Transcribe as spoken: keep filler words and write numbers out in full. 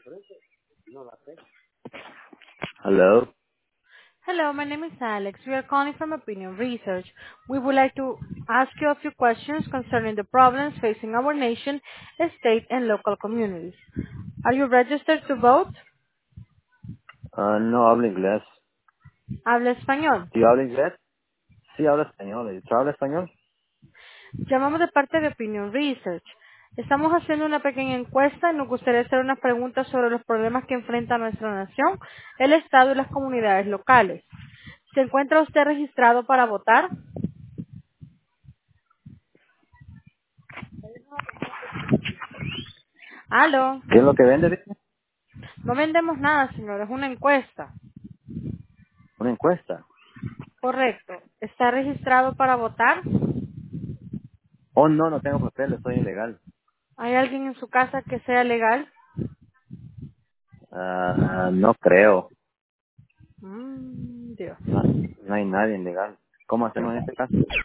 Hello. Hello, my name is Alex. We are calling from Opinion Research. We would like to ask you a few questions concerning the problems facing our nation, state, and local communities. Are you registered to vote? Ah, no hablo inglés. Habla español. ¿Sí habla inglés? Sí habla español. ¿Tú habla español? Llamamos de parte de Opinion Research. Estamos haciendo una pequeña encuesta y nos gustaría hacer unas preguntas sobre los problemas que enfrenta nuestra nación, el Estado y las comunidades locales. ¿Se encuentra usted registrado para votar? Aló. ¿Qué es lo que vende? Dice? No vendemos nada, señor. Es una encuesta. Una encuesta. Correcto. ¿Está registrado para votar? Oh, no, no tengo papeles, soy ilegal. ¿Hay alguien en su casa que sea legal? Ah, no creo. Mm, Dios. No, no hay nadie ilegal. ¿Cómo hacemos en este caso?